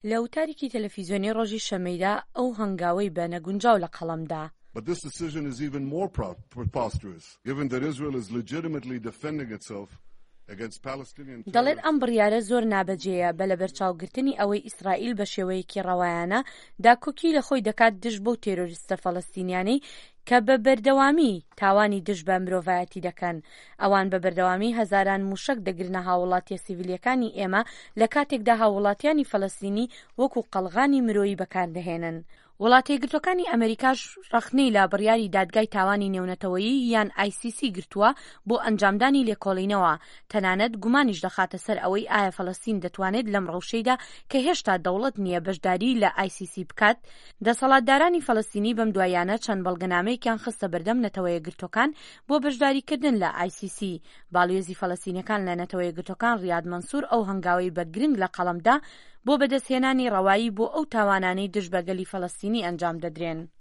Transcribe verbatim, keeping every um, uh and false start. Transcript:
لە وتارێکی تەلەڤیزیۆنی ڕۆژی شەمەیدا ئەو هەنگاوەی بە نەگونجاو لە قەڵەمدا. But this decision is even more preposterous, given that Israel is legitimately defending itself against Palestinian terrorists. دەڵێت ئەم بڕیارە زۆر نابەجێیە بە لەبەرچاوگرتنی ئەوەی ئیسرائیل بە شێوەیەکی ڕەوایانە داکۆکی لە خۆی دەکات دژ بۆ تێرۆریستە فەڵەستینیانەی کە بە بەردەوامی تاوانی دژ بە مرۆڤایەتی دەکەن. ئەوان بە بەردەوامی هەزاران موشک دەگرنە هاوڵاتیە سیڤیلەکانی ئێمە لە کاتێکدا هاوڵاتیانی فەڵەستینی وەکو قەڵغانی مرۆیی بەکاردەهێنن. وڵاتە یەکگرتووەکانی ئەمریکاش ڕەخنەی لە بڕیاری دادگای تاوانی نێونەتەوەیی یان آی سی سی گرتووە بۆ ئەنجامدانی لێکۆڵینەوە. تەنانەت گومانیش دەخاتە سەر ئەوەی ئایا فەڵەستین دەتوانێت لەم ڕەوشەیدا کە هێشتا دەوڵەت نییە بەشداری لە آی سی سی بکات. دەسەڵاتدارانی فەڵەستینی بەم دوایانە چەند بەڵگەنامەیەکیان خستە بەردەم نەتەوە یەکگرتووەکان بۆ بەشداریکردن لە آی سی سی. باڵیۆزی فەڵەستینیەکان لە نەتەوە یەکگرتووەکان ڕیاد مەنسوور ئەو هەنگاوەی بە گرنگ لە قەڵەمدا بۆ بەدەستهێنانی ڕەوایی بۆ ئەو تاوانانەی دژ بە گەلی فەڵەستینی ئەنجام دەدرێن.